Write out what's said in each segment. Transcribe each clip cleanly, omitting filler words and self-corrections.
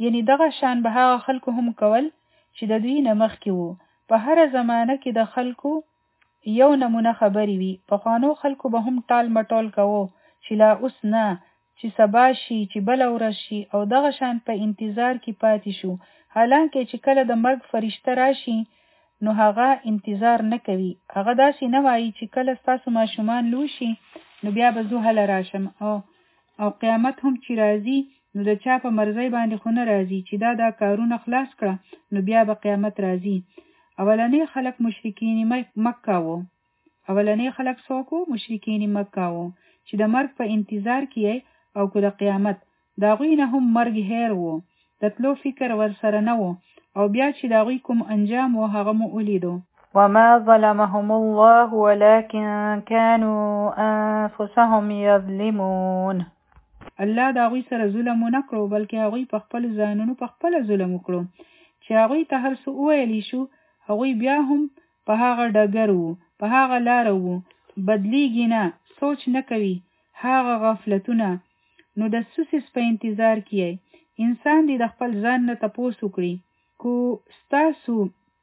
یعنی دغه شان به هغه خلکو هم کول چې د دوی نه مخکې وو. په هره زمانه کې د خلکو یو نمونه خبرې وي. پخوانو خلکو به هم ټال مټول کوو چې لا اوس نه، چې سبا شي، چې بله ورځ شي، او دغه شان په انتظار کې پاتې شو. حالانکه چې کله د مرګ فرشته راشي نو هغه انتظار نه کوي. هغه داسې نه وایي چې کله ستاسو ماشومان لوی شي نو بیا به زه هله راشم، او قیامت هم چې راځي نو د چا په مرضی باندې خو نه راځي چې دا کارونه خلاص کړه نو بیا به قیامت راځي. اولنی خلق مشرکین مکه وو. اولنی خلق څوک وو؟ مشرکین مکه وو چې د مرګ په انتظار کې او که د قیامت د هغوی نه هم مرګ هیر وو، د تلو فکر ورسره نه وو، او بیا چې د هغوی کوم انجام وو هغه مو ولیدو. وما ظلمهم الله ولكن كانوا أنفسهم يظلمون. الله د هغوی سره ظلم ونه کړو بلکې هغوی په خپل ځانونو په خپله ظلم وکړو. چې هغوی ته هر څه وویلی شو هغوی بیا هم په هغه ډګر وو، په هغه لاره وو، بدلیږي نه، سوچ نه کوي. هغه غفلتونه. نو د سوسیس په انتظار کې انسان دی د خپل ځان نه تپوس وکړي. کو ستاسو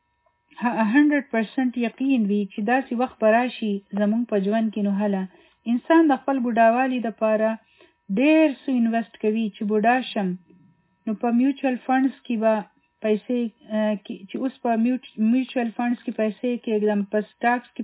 100% یقین وي چې داسې وخت به راشي زمونږ په ژوند کې نو هله انسان د خپل بوډاوالي دپاره ډېر څه انویسټ کوي چې بوډا شم نو په میوچوال فنډز کې به پیسې چې اوس په میوچوال فنډز کې پیسې کېږدم، په سټاکس کې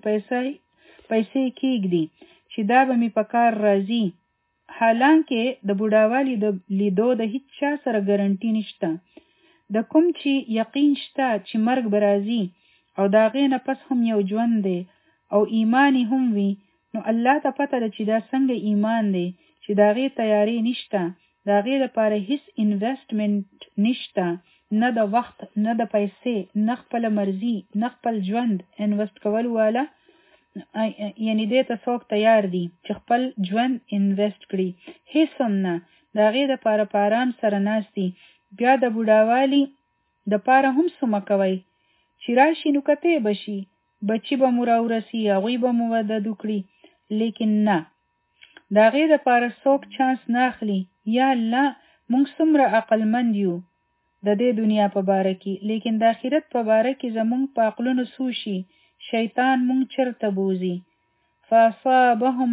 پیسې کېږدي چې دا به مې په کار راځي. حالانکه د بوډاوالي د لیدو د هیڅ چا سره ګارنټي نشته. د کوم چې یقین شته چې مرګ به راځي او د هغې نه پس هم یو ژوند دی او ایمان هم وي نو الله ته پته ده چې دا څنګه ایمان دی چې د هغې تیاری نشته، د هغې لپاره هیڅ انویسټمنټ نشته، نه د وخت، نه د پیسې، نه خپل مرضي، نه خپل ژوند انویسټ کول والا. یعنی دې ته څوک تیار دي چې خپل ژوند انویسټ کړي؟ هیڅ هم نه. د هغې دپاره په آرام سره ناست دي. بیا د بوډاوالي دپاره هم څه مه کوئ چې راشي نو کتی به شي، بچي به مو راورسي، هغوی به مو ودد وکړي، لیکن نه، د هغې دپاره څوک چانس نه اخلي. یا الله موږ څومره عقلمند یو د دې دنیا په باره کې، لیکن د آخرت په باره کې زمونږ په عقلونو څو شي شیطان مونږ چرته بوزي. فاصابهم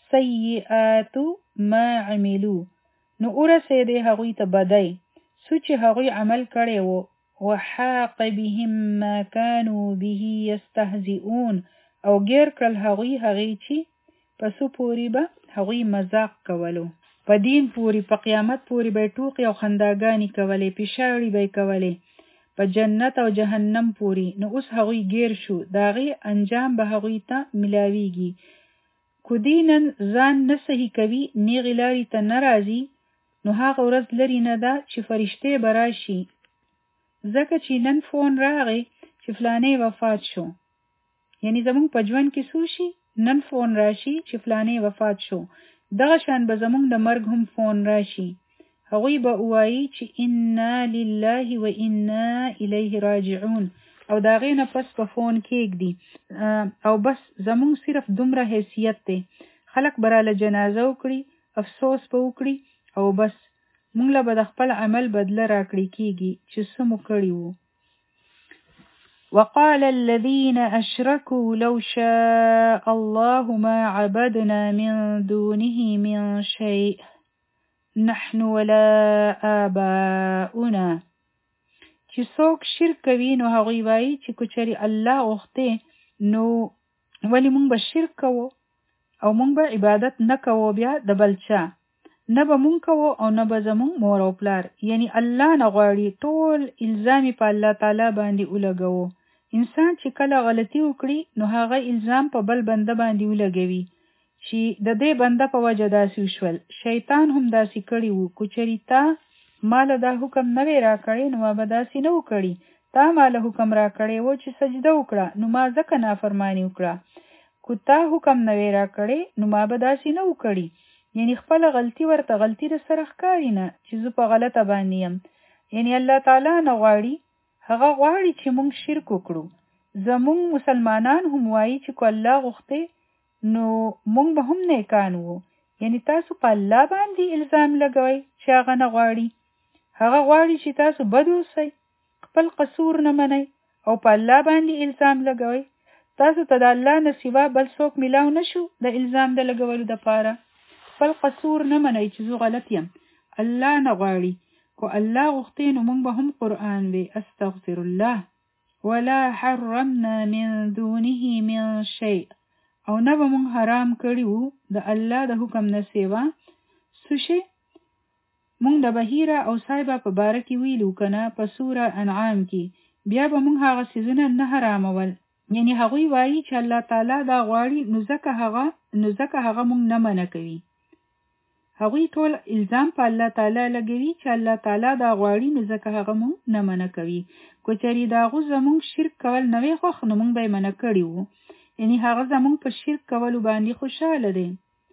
سیئات ما عملو، نو ورسېدې هغوی ته بدی څه چې هغوی عمل کړی وو. وحاق بهم ما كانوا به يستهزئون، او ګیر کړل هغوی هغې چې په څه پورې به هغوی مذاق کولو. په دین پورې، په قیامت پورې به یې ټوقې او خنداګانې کولې، پیشاړې به یې کولې، په جنت او جهنم پورې. نو اوس هغوی ګیر شو، د هغې انجام به هغوی ته ملاویږي. کو دی نن ځان نه صحیح کوي، نیغې لارې ته نه راځي، نو هغه ورځ لرې نه ده چې فرشتې به راشي. ځکه چې نن فون راغی چې فلانی وفات شو، یعنی زمونږ په ژوند کې څه شي؟ نن فون راشي چې فلانی وفات شو. دغه شان به زمونږ د مرګ هم فون راشي. هغوی به وایي چې انا لله و انا الیه راجعون، او د هغې نه پس به فون کېږدي او بس زمونږ صرف دومره حیثیت دی. خلک به راله جنازه وکړي، افسوس به وکړي، او بس مونږ له به د خپل عمل بدله راکړې کېږي چې څه مو کړي وو. وقال الذين أشركوا لو شاء الله ما عبدنا من دونه من شيء نحن ولا آباؤنا. چې څوک شرک کوي نو هغوی وایي چې کچري الله غوښتې نو ولی مونږ به شرک کوو او مونږ به عبادت نه کوو بیا د بل چا، نه به مونږ کوو او نه به زمونږ مور او پلار. یعنی الله نه غواړي ټول الزام په الله تعالی باندې ولګوو. انسان چې کله غلطي وکړي نو هغه الزام په بل بنده باندې ولګوي چې د دې بنده په وجه داسې وشول. شیطان هم داسې کړي وو. کچري تا مال دا حکم نه وی را کړی نو ما به داسې نه وکړي. تا مال حکم را کړی وو چې سجده وکړه نو ما ځکه نافرمانی وکړه. کو تا حکم نه وی را کړی نو ما به داسې نه وکړي. یعنی خپل غلطي ورته غلطي در سره ښکاري نه چې زه په غلطه باندې یم. یعنی الله تعالی نه غواړي، هغه غواړي چې مونږ شرک وکړو. زمونږ مسلمانان هم وایي چې کو الله غوښتې نو مونږ به هم نیکان وو. یعنی تاسو په الله باندې الزام لګوئ چې هغه نه غواړي. هغه غواړي چې تاسو بد اوسئ، خپل قصور نه منئ او په الله باندې الزام لګوئ. تاسو ته د الله نه سوا بل څوک میلاو نشو د الزام د لګولو دپاره. خپل قصور نه منئ چې زه غلط یم. الله نه غواړي. کو الله غوښتي نو موږ به هم قرآن وی. استغفر الله ولا حرمنا من دونه من شيء. او نه به موږ حرام کړي وو د الله د حکم نه سوا څه شی. موږ د بحیره او صایبه په باره کې ویلو کنه په سوره انعام کې. بیا به موږ هغه څیزونه نه حرامول. یعنی هغوی وایي چې الله تعالی دا غواړي نو ځکه هغه موږ نه منع کوي. هغوی ټول الزام په الله تعالی لګوي چې الله تعالی دا غواړي نو ځکه هغه موږ نه منع کوي. که چېرې د هغو زموږ شرک کول نه وی خوښ نو موږ به یې منع کړي وو. یعنی هغه زموږ په شرک کولو باندې خوشحاله دی.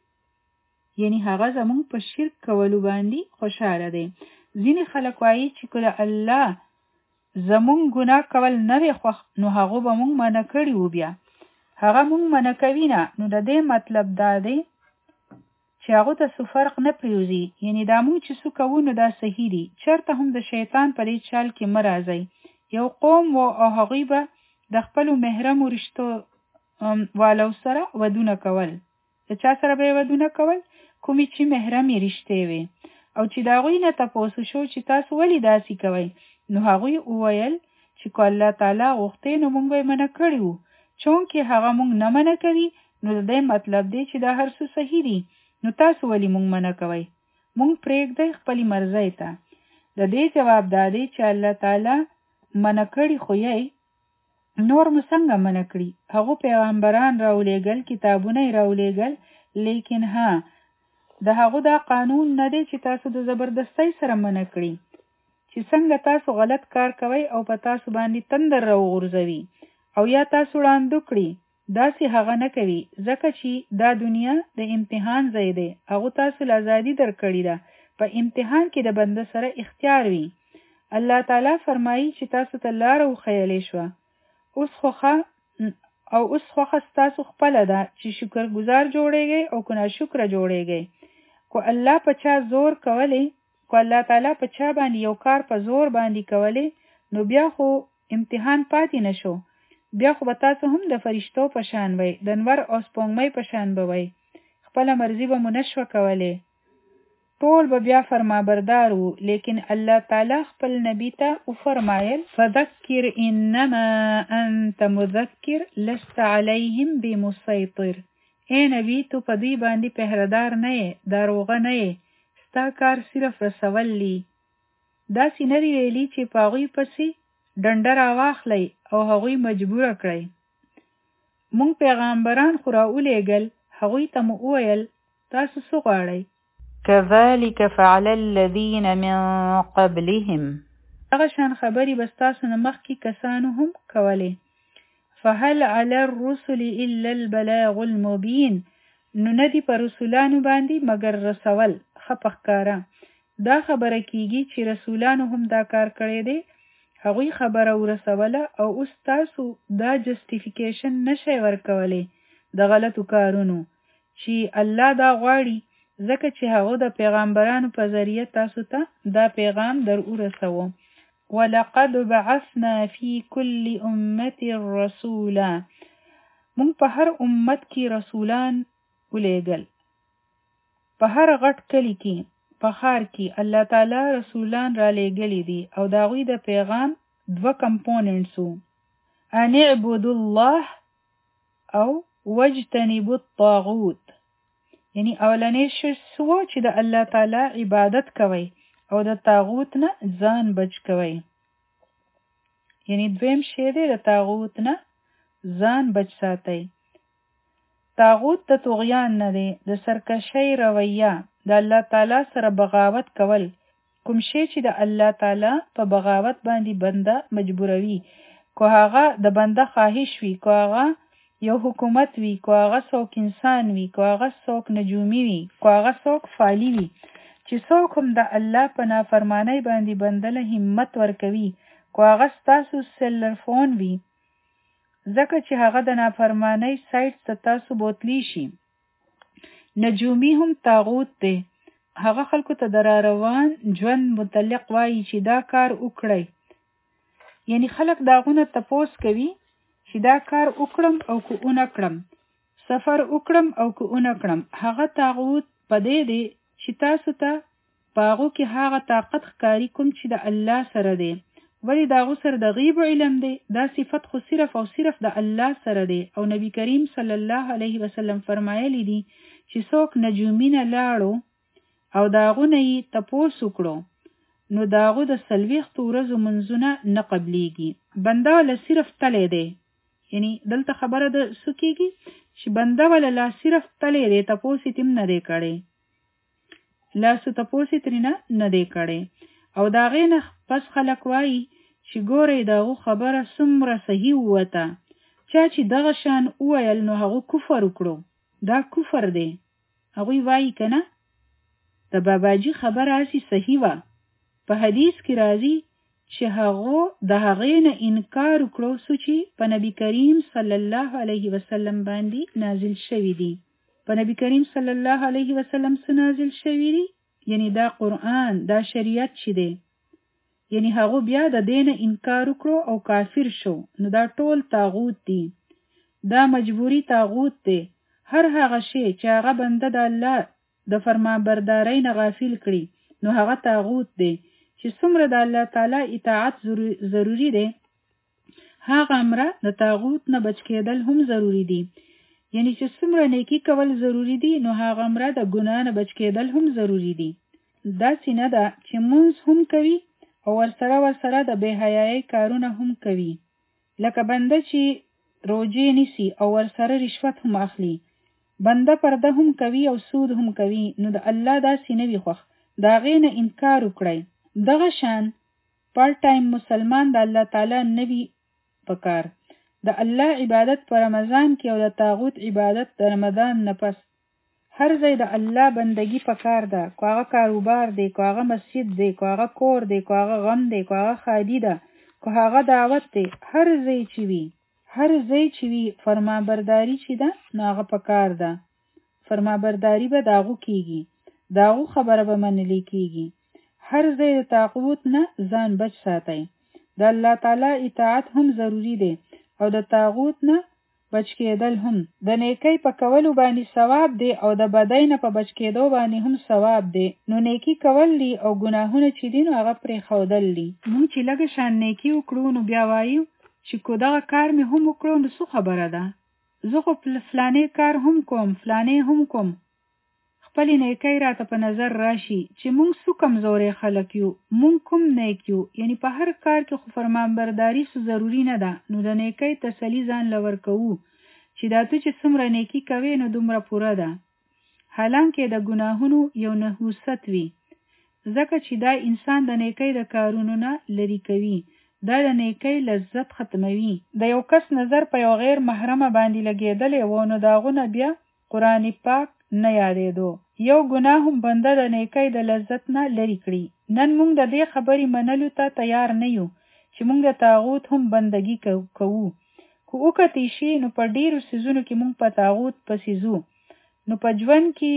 ځینې خلک وایي چې کله الله زموږ ګناه کول نه وی خوښ نو هغه به موږ منع کړي وو. بیا هغه موږ منع کوي نه، نو د دې مطلب دا دی چې هغه ته څه فرق نه پریوزي. یعنی دا موږ چې څه کوو نو دا صحیح دي. چېرته هم د شیطان په دې چال کې مه راځئ. یو قوم و او هغوی به د خپلو محرمو رشتو والو سره ودونه کول. د چا سره به یې ودونه کول؟ کومې چې محرمې رشتې وي. او چې د هغوی نه تپوس شو چې تاسو ولې داسې کوئ، نو هغوی وویل چې که الله تعالی غوښتي نو موږ به یې منع کړي وو. چونکې هغه موږ نه منع کوي نو د دې مطلب دی چې دا هر څه صحیح دي. نو تاسو ولې موږ منع کوئ؟ موږ پرېږدئ خپلې مرضۍ ته. د دې جواب دا دی چې الله تعالی منع کړي خو یې نور مو څنګه منع کړي؟ هغو پیغمبران راولېږل، کتابونه یې راولېږل، لیکن د هغو دا قانون نه دی چې تاسو د زبردستۍ سره منع کړي. چې څنګه تاسو غلط کار کوئ او په تاسو باندې تندر راوغورځوي او یا تاسو ړانده کړي، داسې هغه نه کوي. ځکه چې دا دنیا د امتحان ځای دی. هغو تاسو له ازادي درکړې ده. په امتحان کې د بنده سره اختیار وي. الله تعالی فرمایي چې تاسو ته لاره وښیلې شوه. اوس خوښه ستاسو خپله ده چې شکرګزار جوړیږئ او که ناشکره جوړیږئ. کو الله په چا زور کولی، کو الله تعالی په چا باندې یو کار په زور باندې کولی، نو بیا خو امتحان پاتې نشو. بیا خو به تاسو هم د فرشتو په شان وئ، د نور او سپوږمۍ په شان به وئ. خپله مرضي به مو نشوه کولی. ټول به بیا فرمابردار وو. لیکن الله تعالی خپل نبی ته وفرمایل فذکر انما انت مذکر لست علیهم بمسیطر. اے نبی تو په دوی باندې پهردار نه یې، داروغه نه یې. ستا کار صرف رسول دی. داسې نه دی ویلي چې په هغوی پسې ډنډه راواخلئ او هغوی مجبوره کړئ. موږ پیغمبران خو راولېږل، هغوی ته مو وویل تاسو څه غواړئ؟ كذلك فعل الذين من قبلهم. هغه شان خبرې به ستاسو نه مخکې کسانو هم کولې. فهل على الرسل الا البلاغ المبين. نو نه دي په رسولانو باندې مګر رسول ښه په ښکاره. دا خبره کیږي چې رسولانو هم دا کار کړی دی، هغوی خبره ورسوله او اوس تاسو دا جسټیفیکیشن نشئ ورکولی د غلطو کارونو چې الله دا غواړي، ځکه چې هغه د پیغمبرانو په ذریعه تاسو ته دا پیغام در ورسوه. ولقد بعثنا في كل امة رسولا. مونږ په هر امت کې رسولان ولېږل. په هر غټ کلی کې، په ښار کې الله تعالی رسولان را لېږلي دي او د هغوی د پیغام 2 کمپوننټس وو. ان اعبدوا الله او واجتنبوا الطاغوت. یعنی اولنې شو چې د الله تعالی عبادت کوئ او د طاغوت نه ځان بچ کوئ. یعنی دویم شی دی د طاغوت نه ځان بچ ساتئ. طاغوت د طغیان نه دی، د سرکشۍ رویه، د الله تعالی سره بغاوت کول. کوم شی چې د الله تعالی په بغاوت باندې بنده مجبوروي، کو هغه د بنده خواهش وي، کو هغه یو حکومت وي، کو هغه څوک انسان وي، کو هغه څوک نجومي وي، کو هغه څوک فعالی وي. چې څوک هم د الله په نافرمانی باندې بنده له همت ورکوي، کو هغه ستاسو سیلر فون وي، ځکه چې هغه د نافرمانی سایټ ته تاسو بوتلی شي. نجومی هم طاغوت دی. هغه خلکو ته د را روان ژوند متعلق وایي چې دا کار وکړئ. یعنی خلک داغونه تپوس کوي چې دا کار وکړم او که اونه کړم، سفر وکړم او که اونه کړم. هغه طاغوت په دې دی چې تاسو ته پاغو کې هغه طاقت ښکاری کوم چې د الله سره دی. ولی داغو سره د غیب علم دی، دا صفت خو صرف او صرف د الله سره دی. او نبی کریم صلی الله علیه وسلم فرمایلی دی چې څوک نجومینه لاړو او داغونه یې تپوس وکړو نو داغو د 40 ورځو منځونه نه قبلیږي. بنده ولا صرف تلی دی. یعنی دلته خبره د سکیږي چې بنده ولا لا صرف تلی دی، تپوس تیم نه دی کړي، لاسو تپوس ترینه نه دی کړي. او دا غینه پس خلک وایي چې ګورې داغو خبره څومره صحیح وته، چا چې دغه شان وویل نو هغه کفر وکړو. دا کفر دی. هغوی وایي کنه د باباجي خبره اسی صحیح وه. په حدیث کې راځي چې هغه د هغې نه انکار وکړو چې په نبی کریم صلی الله علیه وسلم باندې نازل شوی دی. په نبی کریم صلی الله علیه وسلم څه نازل شوی دی؟ یعنی دا قرآن، دا شریعت چې دی. یعنی هغه بیا د دین انکار وکړو او کافر شو. نو دا ټول طاغوت دی. دا مجبوری طاغوت دی. هر هغه شی چې هغه بنده د الله د فرمانبردارۍ نه غافل کړي نو هغه طاغوت دی. چې څومره د الله تعالی اطاعت ضروری دی هغه امره د طاغوت نه بچ کېدل هم ضروری دی. یعنی چې څومره نیکی کول ضروری دی نو هغه امره د ګناه نه بچ کېدل هم ضروری دی. دا سینه ده چې مونږ هم کوي او ورسره د بے حیايي کارونه هم کوي. لکه بنده چې روجې نیسي او ورسره رشوت هم اخلي، بنده پرده هم کوي او سود هم کوي. نو د الله دا سینه وي خوښ دا غینه انکار وکړي. دغه شان پارت ټایم مسلمان د الله تعالی نبی پکار د الله عبادت په رمضان کې او د طاغوت عبادت د رمضان نه پس هر ځای د الله بندگی پکار ده. کو هغه کاروبار دی، کو هغه مسجد دی، کو هغه کور دی، کو هغه غم دی، کو هغه خادي ده، کو هغه دعوت دی. هر ځای چې وي فرمانبرداری چې ده نو هغه پکار ده. فرمانبرداری به داغو کیږي، داغو خبره به منلی کیږي. هر ځای د طاغوت نه ځان بچ ساتي. د الله تعالی اطاعت هم ضروری دی او د طاغوت نه بچ کېدل هم. د نیکی په کولو باندې ثواب دی او د بدۍ نه په بچ کېدو باندې هم ثواب دی. نو نیکی کول دي او ګناهونه چې دي نو هغه پرې ښودل دي. موږ چې لږ شان نیکی وکړو نو بیا وایو چې کو دغه کار مې هم وکړو نو څه خبره ده، زه خو فلانې کار هم کوم، فلانې هم کوم. خپلې نیکی راته په نظر راشي چې مونږ څو کمزورې خلک یو، مونږ کوم نیک یو. یعنی په هر کار کې خو فرمانبرداري څه ضروري نه ده. نو د نیکی تسلی ځان له ورکوو چې دا ته چې څومره نیکی کوي نو دومره پوره ده، حالانکه د ګناهونو یو نحوست وي. ځکه چې دا انسان د نیکی د کارونو نه لري کوي، دا د نیکی لذت ختموي. د یو کس نظر په یو غیر محرمه باندې لګېدلی و نو داغونه بیا قرآن پاک نه یادېدو. یو ګناه هم بنده د نیکی د لذت نه لري کړي. نن موږ د دې خبرې منلو ته تیار نه یو چې موږ د طاغوت هم بندگی کوو. خو وکتی شي نو په ډیرو سیزونو کې موږ په طاغوت پسې ځو. نو په ژوند کې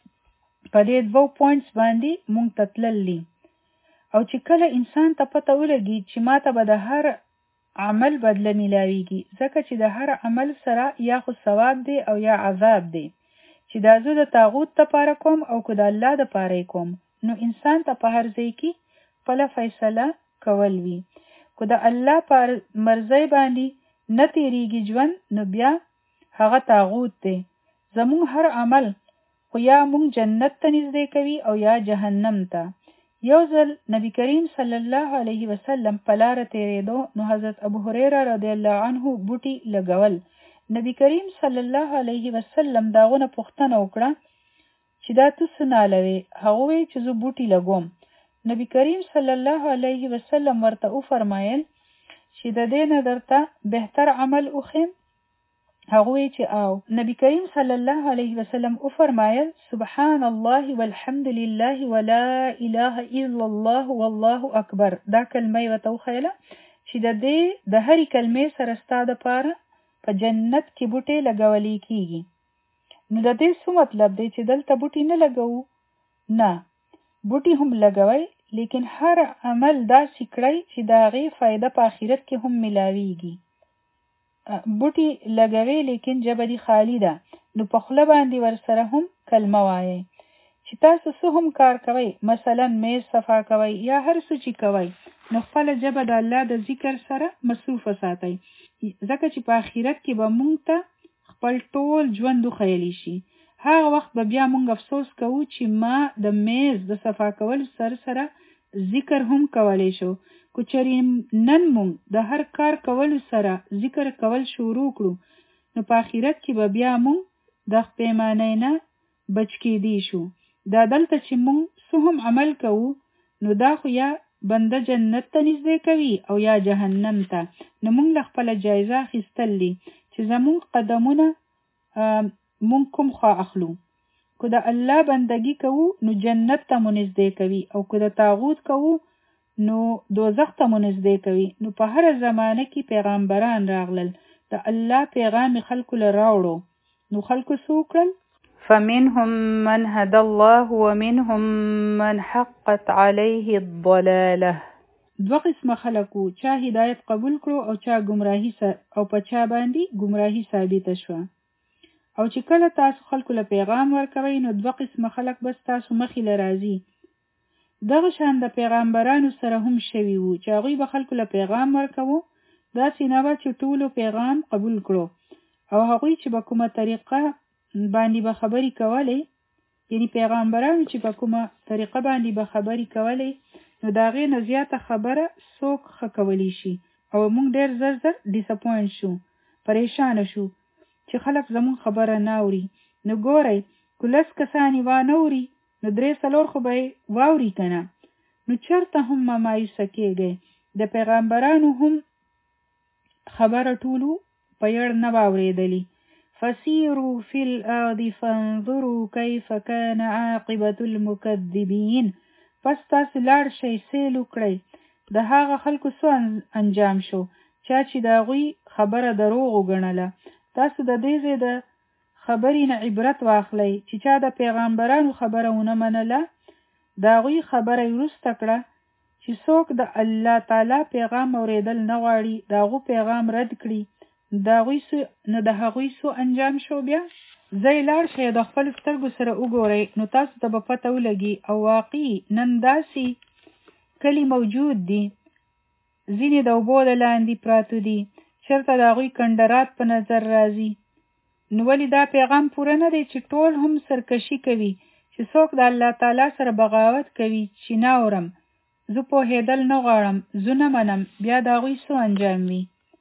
په دې 2 پوینټس باندې موږ تتللی. او چې کله انسان ته پته ولګي چې ماته به د هر عمل بدله میلاویږي، ځکه چې د هر عمل سره یا خو ثواب دی او یا عذاب دی، چې دا زه د طاغوت دپاره کوم او که د الله دپاره کوم، نو انسان ته په هر ځای کې خپله فیصله کول وي. که د الله په مرضۍ باندې نه تیریږي ژوند نو بیا هغه طاغوت دی. زموږ هر عمل خو یا موږ جنت ته نږدې کوي او یا جهنم ته. یو ځل نبی کریم صلی الله علیه وسلم په لاره تیریدو نو حضرت ابو هریره رضی الله عنه بوټي لګول. نبی کریم صلی الله علیه وسلم داغونه پوښتنه وکړه چې دا ته څه نالوې؟ هغه وویل چې زه بوټي لګوم. نبی کریم صلی الله علیه وسلم ورته وفرمایل چې د دې نه درته بهتر عمل وښیم؟ هغه وویل چې او. نبی کریم صلی الله علیه وسلم وفرمایل سبحان الله والحمد لله ولا اله الا الله والله اکبر. دا کلمه ورته وښیله چې د دې د هرې کلمې سره ستا دپاره په جنت کې بوټي لګولی کیږي. نو د دې څه مطلب دی چې دلته بوټي نه لګوو؟ نه، بوټي هم لګوي لیکن هر عمل داسې کړئ چې د هغې فایده په آخرت کې هم ملاویږي. بوټي لګوي لیکن ژبه دې خالي ده، نو په خوله باندې ورسره هم کلمه وایئ. چې تاسو څه هم کار کوئ، مثلا میز صفا کوئ یا هر څه چې کوئ، نو خپله ژبه د الله د ذکر سره مصروفه ساتئ، ځکه چې په آخرت کې به مونږ ته خپل ټول ژوند وښیلی شي. هغه وخت به بیا مونږ افسوس کوو چې ما د میز د صفا کولو سره ذکر هم کولی شو. که چېرې نن مونږ د هر کار کولو سره ذکر کول شروع کړو، نو په آخرت کې به بیا مونږ د پیمانۍ نه بچ کېدی شو. دا دلته چې مونږ څه هم عمل کوو، نو دا خو یا بنده جنت ته نږدې کوي او یا جهنم ته. نو مونږ له خپله جایزه اخیستل دي چې زمونږ قدمونه مونږ کوم خوا اخلو. که د الله بندگی کوو نو جنت ته مو نږدې کوي، او که د طاغوت کوو نو دوزخ ته مو نږدې کوي. نو په هره زمانه کې پیغمبران راغلل، د الله پیغام خلکو له راوړو، نو خلکو څه وکړل؟ فمنهم من هدى الله ومنهم من حقت عليه الضلاله. دوه قسمه خلک وو، چا هدایت قبول کړو او چا گمراهی او په چا باندې گمراهی ثابته شوه. او چې کله تاسو خلکو له پیغام ورکوئ، نو دوه قسمه خلک بس تاسو مخې له راځي. دغه شان د پیغمبرانو سره هم شوي وو چې هغوی به خلکو له پیغام ورکوو، داسې نه به چې ټولو پیغام قبول کړو، او هغوی چې به کومه طریقه باندې به خبرې کولې، یعنی پیغمبرانو چې په کومه طریقه باندې به خبرې کولې، نو د هغې نه زیاته خبره څوک ښه کولی شي. او موږ ډېر زر ډیسپوینټ شو، پریشانه شو چې خلک زموږ خبره نه اوري. نو ګورئ، که 10 کسان یې وانه اوري، نو 3-4 خو به یې واوري که نه. نو چېرته هم مه مایوسه کېږئ، د پیغمبرانو هم خبره ټولو په یړ نه به اورېدلي. فسیروا فی الارض فانظروا کیف کان عاقبة المکذبین. پس تاسو لاړ شئ، سیل وکړئ د هغه خلکو څه انجام شو چا چې د هغوی خبره دروغ وګڼله. تاسو د دې ځای د خبرې نه عبرت واخلئ چې چا د پیغمبرانو خبره ونه منله، د هغوی خبره یې وروسته کړه چې څوک د الله تعالی پیغام اورېدل نه غواړي، د هغو پیغام رد کړي، نو د هغوی څه انجام شو. بیا ځای لاړ شئ د خپلو سترګو سره وګورئ، نو تاسو ته به پته ولګي. او واقعي نن داسې کلي موجود دي، ځینې د اوبو د لاندې پراتو دي، چېرته د هغوی کندرات په نظر راځي. نو ولې دا پیغام پوره نه دی چې ټول هم سرکشي کوي، چې څوک د الله تعالی سره بغاوت کوي چې نه اورم، زه پوهېدل نه غواړم، زه نه منم، بیا د هغوی څه انجام وي؟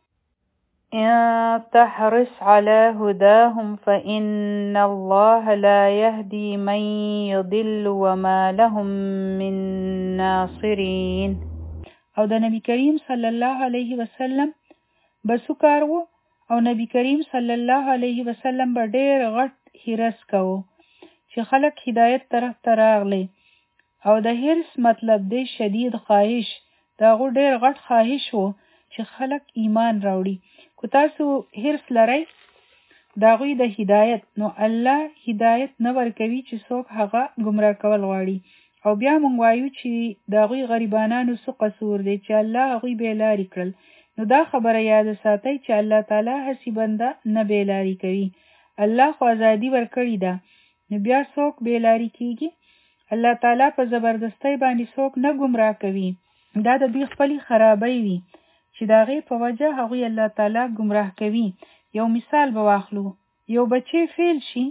إن تحرص على هداهم فإن الله لا يهدي من يضل وما لهم من ناصرين. او د نبی کریم صلی الله علیه وسلم بسو کار وو، او نبی کریم صلی الله علیه وسلم به ډېر غټ حرص کوو چې خلک هدایت طرف ته راغلی. او د حرص مطلب دی شدید خواهش، دا هغو ډېر غټ خواهش وو چې خلک ایمان راوړي. که تاسو حرص لرئ د هغوی د هدایت، نو الله هدایت نه ورکوي چې څوک هغه ګمراه کول غواړي. او بیا مونږ وایو چې د هغوی غریبانانو څه قصور دی چې الله هغوی بېلارې کړل. نو دا خبره یاد ساتئ چې الله تعالی هسې بنده نه بېلارې کوي، الله خو ازادي ورکړې ده. نو بیا څوک بېلارې کېږي؟ الله تعالی په زبردستۍ باندې څوک نه ګمراه کوي، دا د دوی خپلې خرابۍ وي چې د هغې په وجه هغوی الله تعالی ګمراه کوي. یو مثال به واخلو، یو بچی فیل شي،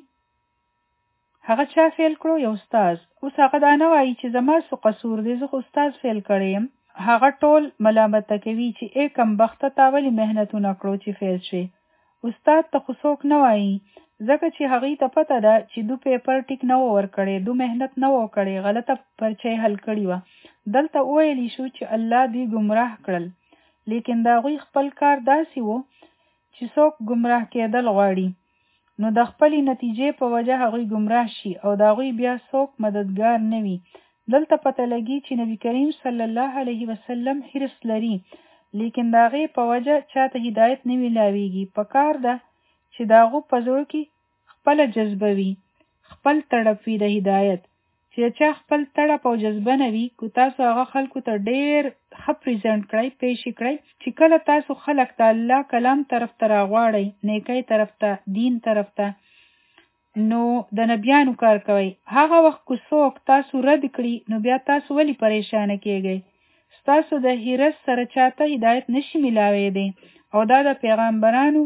هغه چا فیل کړو؟ یو استاد. اوس هغه دا نه وایي چې زما څه قصور دی، زه خو استاد فیل کړی یم. هغه ټول ملامته کوي چې ای کمبخته تا ولې محنتونه کړو چې فیل شوې. استاد ته خو څوک نه وایي، ځکه چې هغې ته پته ده چې دو پیپر ټیک نه و ورکړی، دو محنت نه و کړی، غلطه پرچه حل کړې وه. دلته وویلی شو چې الله دوی ګمراه کړل، لیکن د هغوی خپل کار داسې و چې څوک ګمراه کېدل غواړي، نو د خپلې نتیجې په وجه هغوی ګمراه شي او د هغوی بیا څوک مددگار نه وي. دلته پته لګي چې نبی کریم صلی الله علیه وسلم حرص لري، لیکن د هغې په وجه چاته هدایت نه میلاویږي. په کار ده چې د هغو په زړه کې خپله جذبه وي، خپل تړپ وي د هدایت، چې چا خپل تړپ او جذبه نه وي کو تاسو هغه خلکو ته ډېر ښه پریزنټ کړئ پیش کړئ چې کله تاسو خلک ته الله کلام طرف ته راغواړئ نیکۍ طرف ته دین طرف ته نو د نبیانو کار کوئ هغه وخت کو څوک تاسو رد کړي نو بیا تاسو ولې پریشانه کیږئ ستاسو د هرس سره چاته هدایت نشي ملاوی او دا د پیغمبرانو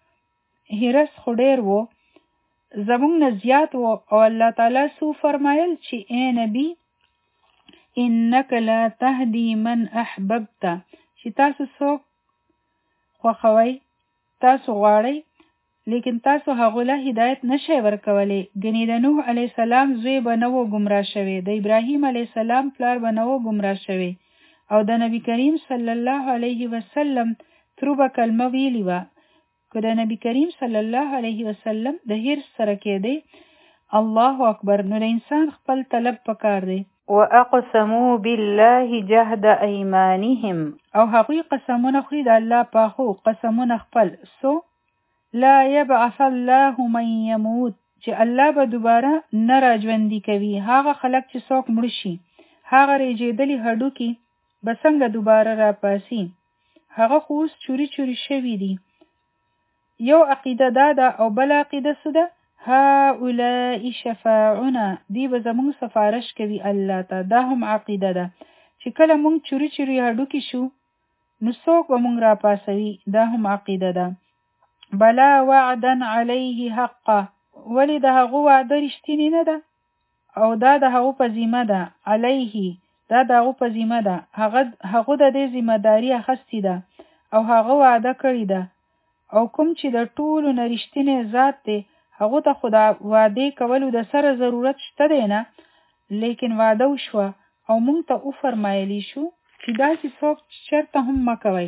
هرس خو ډېر وو زمونږ نه زیات وو او الله تعالی سو فرمایل چې اے نبی انک لا تهدی من احببت چې تاسو څوک خوښوئ تاسو غواړئ لیکن تاسو هغه له هدایت نشئ ورکولی ګنې د نوح علیه السلام زوی به نه و ګمراه شوی د ابراهیم علیه السلام پلار به نه و ګمراه شوی او د نبی کریم صلی الله علیه وسلم تروبه کلمه ویلی وه که د نبی کریم صلی الله علیه وسلم د هر سره کېدی الله اکبر نو د انسان خپل طلب پکار دی واقسموا بالله جهد ايمانهم او هغوی قسمونه خوري د الله پاخو قسمونه خپل سو لا يبعث الله من يموت چې الله به دوباره نه راژوندي کوي هغه خلک چې څوک مړ شي هغه ریجېدلي هډوکي به څنګه دوباره راپاسي هغه خو اوس چوري چوري شوي دي یو عقیده دا ده او بل عقیده څه ده هؤلاء شفاعنا دی به زمونږ سفارش کوي الله ته دا هم عقیده ده چې کله مونږ چوري چوري هډوکي شو نو څوک به مونږ راپاسوي دا هم عقیده ده بلا وعدا علیه حقا ولې د هغو وعده رښتینې نه ده او دا د هغو په ذمه ده علیه دا د هغو په ذمه ده هغو د دې ذمهداري اخیستې ده او هغه وعده کړې ده او کوم چې د ټولو نه رښتینی ذات دی هغو ته خو د وعدې کولو د سره ضرورت شته دی نه لیکن وعده وشوه او مونږ ته وفرمایلی شو چې داسې څوک چرته هم مه کوئ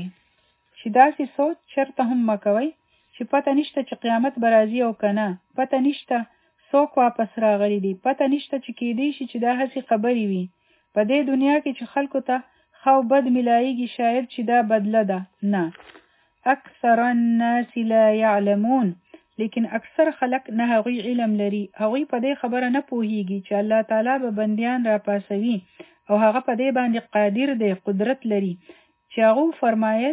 چې پته نشته چې قیامت به راځي او که نه پته نشته څوک واپس راغلی دی پته نشته چې کیدی شي چې دا هسې خبرې وي په دې دنیا کې چې خلکو ته ښه او بد ملایږي شاید چې دا بدله ده نه اکثر الناس لا يعلمون لیکن اکثر خلق نه هغوی علم لري هغوی په دې خبره نه پوهیږي چې الله تعالی به بندیان را پاسوي او هغه په دې باندې قادر دی قدرت لري چې هغه فرمایل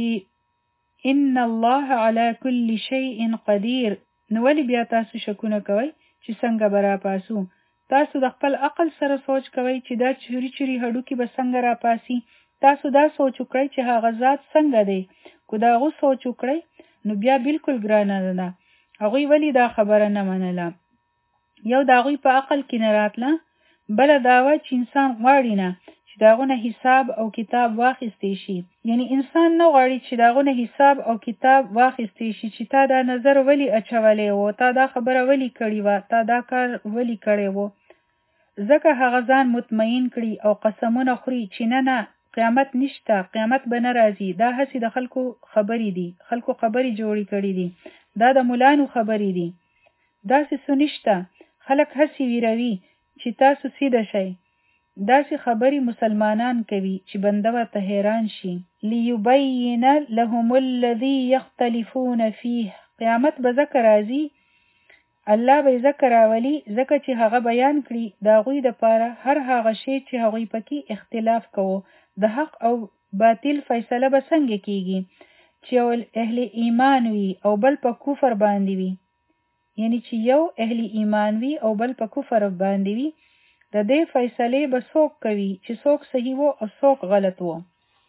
چې ان الله على كل شيء قدير نو ولې بیا تاسو شکونه کوئ چې څنګه به را پاسو تاسو د خپل عقل سره سوچ کوئ چې دا چوري چوري هډوکي به څنګه را پاسي تاسو دا سوچ وکړئ چې هغه ذات څنګه دی کو دا غو سوچ وکړئ نو بیا بالکل ګرانه ده هغوی ولی دا خبره نه منله یو د هغوی په عقل کې نه راتله بله دا وه چې انسان غواړي نه چې د هغو نه حساب او کتاب واخیستی شي یعنی انسان نه غواړي چې د هغو نه حساب او کتاب واخیستی شي چې تا دا نظر ولی اچولی و تا دا خبره ولی کړې وه تا دا کار ولی کړی و ځکه هغه ځان مطمئن کړي او قسمونه خوري چې نه قیامت نشته قیامت به نه راځي دا هسې د خلکو خبرې دي خلکو خبرې جوړې کړي دي دا د مولانو خبرې دي داسې څه نشته خلک هسې ویروي چې تاسو سیده شئ داسې خبرې مسلمانان کوي چې بنده ورته حیران شي لیبین لهم الذي یختلفون فیه قیامت به ځکه راځي الله به ځکه راولي ځکه چې هغه بیان کړي د هغوی دپاره هر هغه شی چې هغوی پکې اختلاف کوو د حق او باطل فیصله به څنګه کیږي چې یو اهل ایمان وي او بل په کفر باندې وي یعنی چې یو اهل ایمان وي او بل په کفر باندې وي د دې فیصلې به څوک کوي چې څوک صحیح وو او څوک غلط وو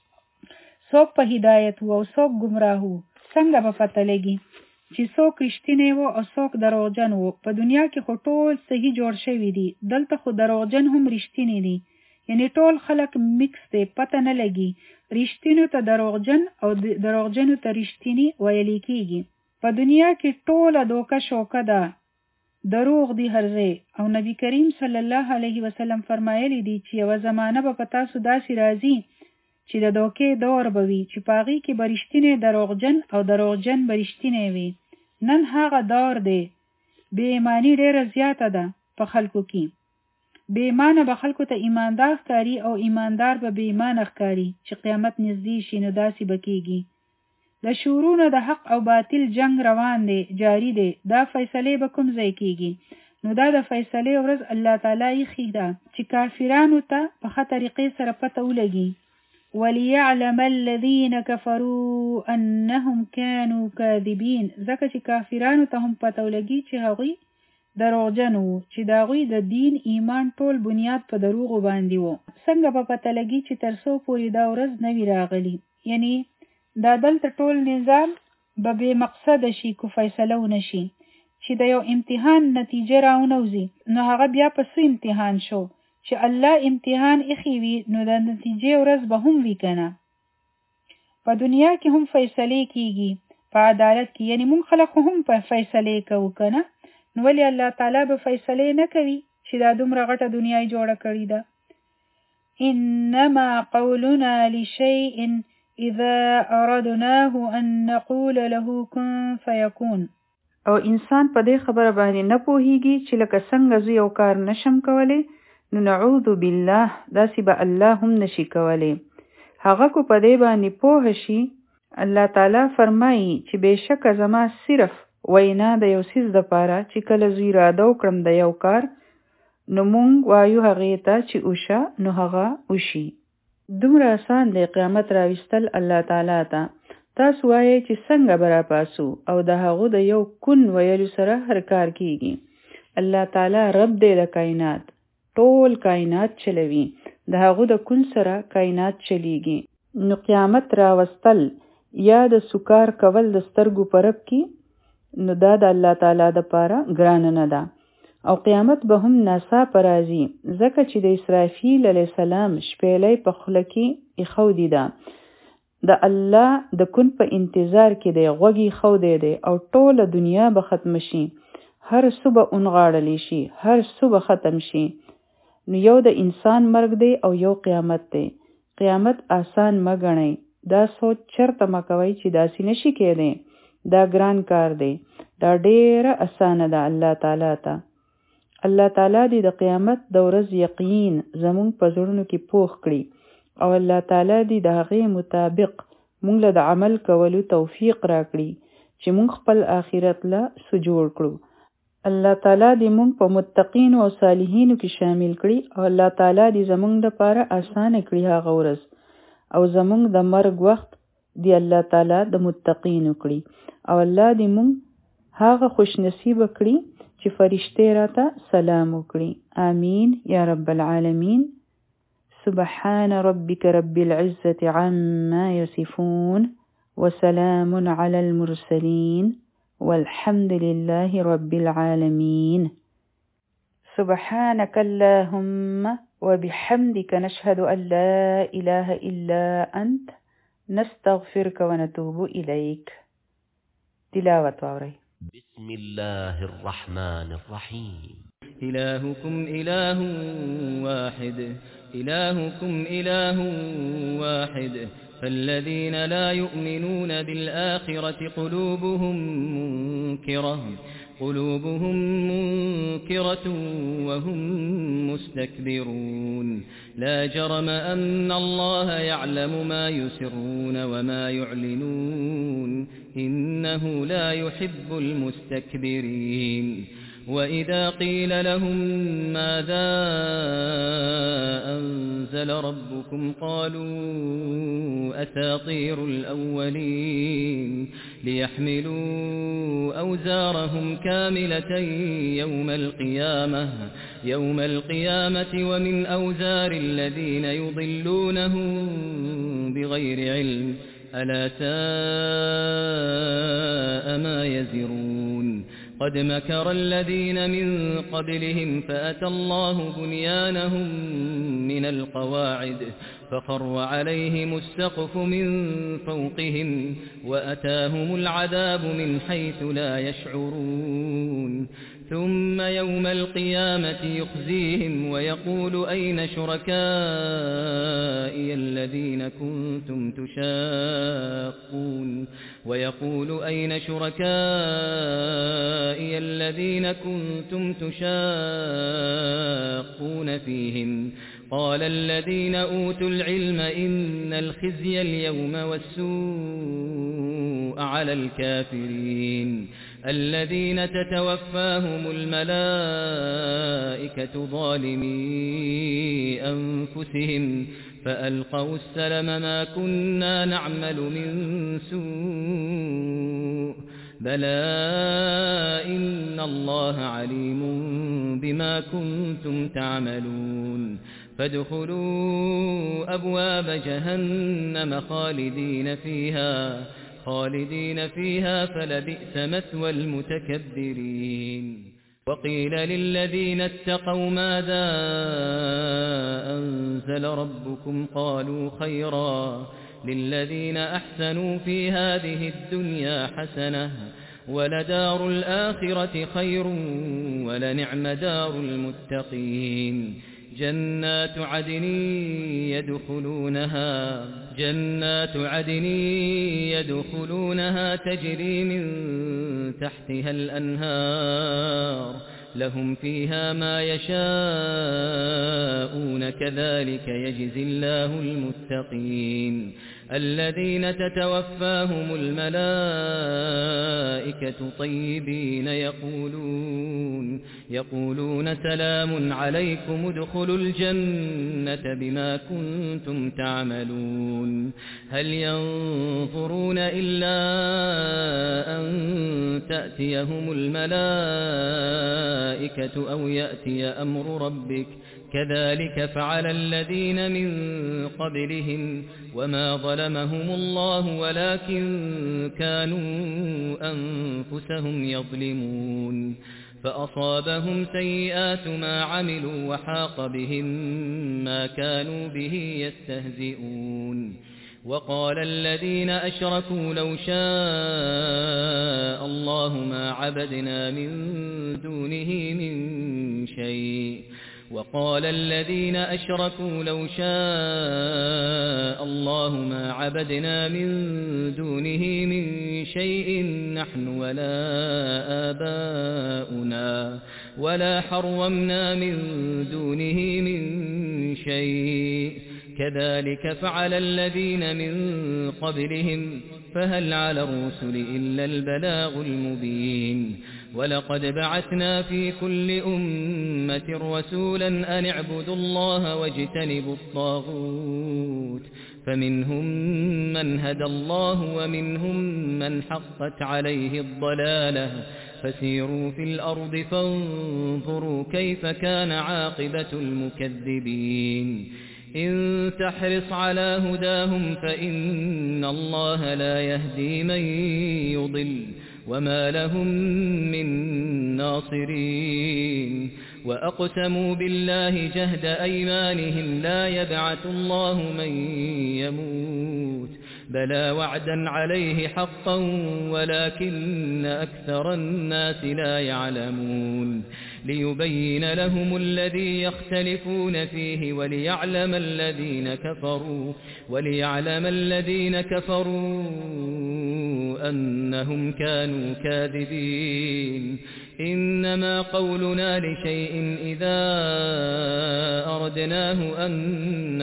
څوک په هدایت وو او څوک ګمراه وو څنګه به پته لګي چې څوک رښتینی وو او څوک دروغجن وو په دنیا کې خو ټول صحیح جوړ شوي دي دلته خو دروغجن هم رښتینی دي یعنی ټول خلک مکس دی پته نه لګي رښتینو ته دروغجن او دروغجنو ته رښتینی ویل کیږي په دنیا کې ټوله دوکه شوکه ده دروغ دی هرځای او نبی کریم صلی الله علیه وسلم فرمایلی دی چې یو زمانه به په تاسو داسې راځي چې د دوکې دور به وي چې په هغې کې به رښتینی دروغجن او دروغجن به رښتینی وي نن هغه دور دی بې ایماني ډېره زیاته ده په خلکو کې بې ایمانه به خلکو ته ایماندار ښکاري او ایماندار به بې ایمانه ښکاري چې قیامت نږدې شي نو داسې به کېږي د شورونو د حق او باطل جنگ روان دی جاری دی دا فیصلې به کوم ځای کېږي نو دا د فیصلې ورځ الله تعالی یې خیدا چې کافرانو ته په ښه طریقې سره پته ولګي وليعلم الذين كفروا انهم كانوا كاذبين ځکه چې کافرانو ته هم پته ولګي چې هغوی دروغجن وو چې د هغوی د دین ایمان ټول بنیاد په دروغو باندې وو څنګه په پته لګي چې تر څو پورې دا ورځ نه وي راغلي یعنی دا دلته ټول نظام به بې مقصده شي که فیصله ونه شي چې د یو امتحان نتیجه راونوځي نو هغه بیا په څه امتحان شو چې الله امتحان ایښی وي نو د نتیجې ورځ به هم وي که نه په دنیا کې هم فیصلې کیږي په عدالت کې یعنی مونږ خلک هم په فیصلې کوو که نه نو ولې الله تعالی به فیصلې نه کوي چې دا دومره غټه دنیا یې جوړه کړې ده انما قولنا لشيء اذا اردناه ان نقول له كن فيكون او انسان په دې خبره باندې نه پوهیږي چې لکه څنګه زه یو کار نشم کولی نو نعوذ بالله داسې به الله هم نشي کولی هغه کو په دې باندې پوه شي الله تعالی فرمایي چې بېشکه زما صرف وینا د یو څیز دپاره چې کله زه اراده وکړم د یو کار نو مونږ وایو هغې ته چې اوشه نو هغه وشي دومره آسان دی قیامت راوستل الله تعالی ته تاسو وایئ چې څنګه به راپاسو او د هغو د یو کن ویلو سره هر کار کیږي الله تعالی رب دی د کائنات ټول کائنات چلوي د هغو د کن سره کائنات چلیږي نو قیامت راوستل یا د سکار کول د سترګو په رپ کې نو دا د الله تعالی دپاره ګرانه نه ده او قیامت به هم ناڅاپه راځي ځکه چې د اسرافیل علیه السلام شپیلۍ په خوله کې ایښودې ده د الله د کن په انتظار کې دی غوږ ایښودی دی او ټوله دنیا به ختم شي هر څه به اونغاړلی شي هر څه به ختم شي نو یو د انسان مرګ دی او یو قیامت دی قیامت آسان مه ګڼئ دا سوچ چرته مه کوئ چې داسې نشي کېدی دا ګران کار دی دا ډیره اسانه ده الله تعالی ته الله تعالی دې د قیامت د ورځ یقین زمونږ په زړونو کې پوخ کړي او الله تعالی دې د هغې مطابق مونږ له د عمل کولو توفیق راکړي چې مونږ خپل آخرت له څه جوړ کړو الله تعالی دې مونږ په متقینو او صالحینو کې شامل کړي او الله تعالی دې زمونږ دپاره اسانه کړي هغه ورځ او زمونږ د مرګ وخت دې الله تعالی د متقینو کړي او الله دې مونږ هغه خوش نصیبه کړي چې فرشتې راته سلام وکړي آمین یا رب العالمین سبحان ربك رب العزة عما يصفون وسلام على المرسلين والحمد لله رب العالمين سبحانك اللهم وبحمدك نشهد أن لا إله إلا أنت نستغفرك ونتوب إليك تلاوة وعري بسم الله الرحمن الرحيم إلهكم إله واحد إلهكم إله واحد فالذين لا يؤمنون بالآخرة قلوبهم منكرة وهم مستكبرون لا جرم أن الله يعلم ما يسرون وما يعلنون إنه لا يحب المستكبرين وإذا قيل لهم ماذا أنزل ربكم قالوا أساطير الأولين ليحملوا أوزارهم كاملة يوم القيامة ومن أوزار الذين يضلونهم بغير علم ألا ساء ما يزرون قد مكر الذين من قبلهم فأتى الله بنيانهم من القواعد فخر عليهم السقف من فوقهم وأتاهم العذاب من حيث لا يشعرون ثم يوم القيامة يخزيهم ويقول أين شركائي الذين كنتم تشاقون فيهم قال الذين أوتوا العلم إن الخزي اليوم والسوء السوء على الكافرين الذين تتوفاهم الملائكة ظالمي أنفسهم فألقوا السلم ما كنا نعمل من سوء بلى إن الله عليم بما كنتم تعملون فادخلوا أبواب جهنم خالدين فيها فلبئس مثوى المتكبرين وقيل للذين اتقوا ماذا أنزل ربكم قالوا خيرا للذين أحسنوا في هذه الدنيا حسنة ولدار الآخرة خير ولنعم دار المتقين جنات عدن يدخلونها تجري من تحتها الأنهار لهم فيها ما يشاءون كذلك يجزي الله المتقين الذين تتوفاهم الملائكة طيبين يقولون سلام عليكم ادخلوا الجنة بما كنتم تعملون هل ينظرون إلا أن تأتيهم الملائكة أو يأتي أمر ربك كذلك فعل الذين من قبلهم وما ظلمهم الله ولكن كانوا أنفسهم يظلمون فأصابهم سيئات ما عملوا وحاق بهم ما كانوا به يستهزئون وقال الذين أشركوا لو شاء الله ما عبدنا من دونه من شيء وقال الذين أشركوا لو شاء الله ما عبدنا من دونه من شيء نحن ولا آباؤنا ولا حرمنا من دونه من شيء كذلك فعل الذين من قبلهم فهل على الرسل إلا البلاغ المبين ولقد بعثنا في كل أمة رسولا أن اعبدوا الله واجتنبوا الطاغوت فمنهم من هدى الله ومنهم من حقت عليه الضلالة فسيروا في الأرض فانظروا كيف كان عاقبة المكذبين إن تحرص على هداهم فإن الله لا يهدي من يضل وما لهم من ناصرين وأقسموا بالله جهد أيمانهم لا يبعث الله من يموت بلى وعدا عليه حقا ولكن أكثر الناس لا يعلمون ليبين لهم الذي يختلفون فيه وليعلم الذين كفروا أنهم كانوا كاذبين إنما قولنا لشيء إذا أردناه أن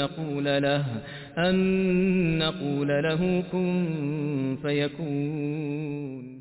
نقول له كن فيكون